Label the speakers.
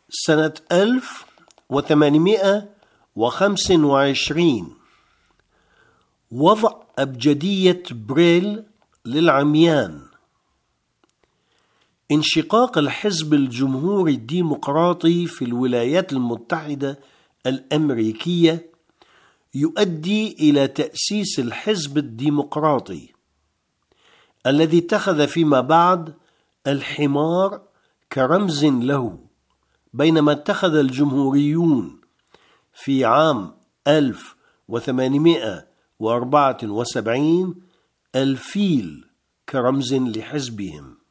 Speaker 1: سنة 1825 وضع أبجدية بريل للعميان. انشقاق الحزب الجمهوري الديمقراطي في الولايات المتحدة الأمريكية يؤدي إلى تأسيس الحزب الديمقراطي الذي اتخذ فيما بعد الحمار كرمز له، بينما اتخذ الجمهوريون في عام 1874 الفيل كرمز لحزبهم.